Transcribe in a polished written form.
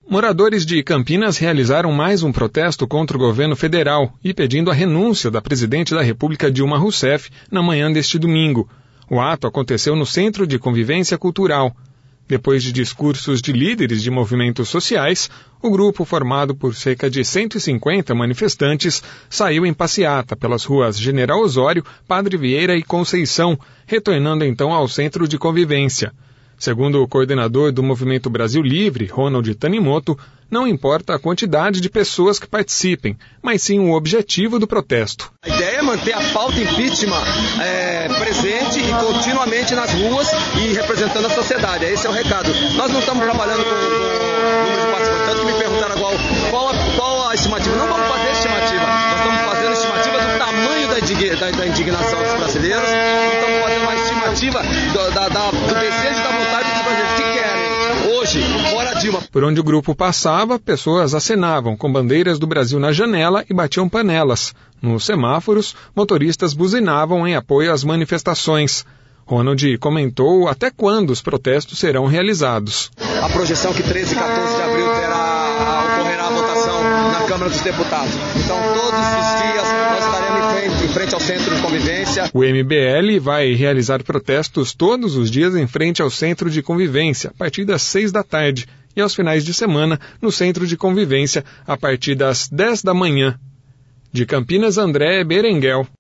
Moradores de Campinas realizaram mais um protesto contra o governo federal e pedindo a renúncia da presidente da República Dilma Rousseff na manhã deste domingo. O ato aconteceu no Centro de Convivência Cultural. Depois de discursos de líderes de movimentos sociais, o grupo, formado por cerca de 150 manifestantes, saiu em passeata pelas ruas General Osório, Padre Vieira e Conceição, retornando então ao Centro de Convivência. Segundo o coordenador do Movimento Brasil Livre, Ronald Tanimoto, não importa a quantidade de pessoas que participem, mas sim o objetivo do protesto. A ideia é manter a pauta impeachment presente e continuamente nas ruas e representando a sociedade. Esse é o recado. Nós não estamos trabalhando com o número de participantes, tanto que me perguntaram agora qual a estimativa. Não vamos fazer estimativa, nós estamos fazendo estimativa do tamanho da indignação dos brasileiros e estamos fazendo uma estimativa do desejo e da vontade dos brasileiros que querem hoje, fora Dilma. Por onde o grupo passava, pessoas acenavam com bandeiras do Brasil na janela e batiam panelas. Nos semáforos, motoristas buzinavam em apoio às manifestações. Ronald comentou até quando os protestos serão realizados. A projeção que 13 e 14 de abril ocorrerá a votação na Câmara dos Deputados. Então, todos os dias nós estaremos em frente ao Centro de Convivência. O MBL vai realizar protestos todos os dias em frente ao Centro de Convivência, a partir das 6 da tarde, e aos finais de semana no Centro de Convivência, a partir das 10 da manhã. De Campinas, André Berenguel.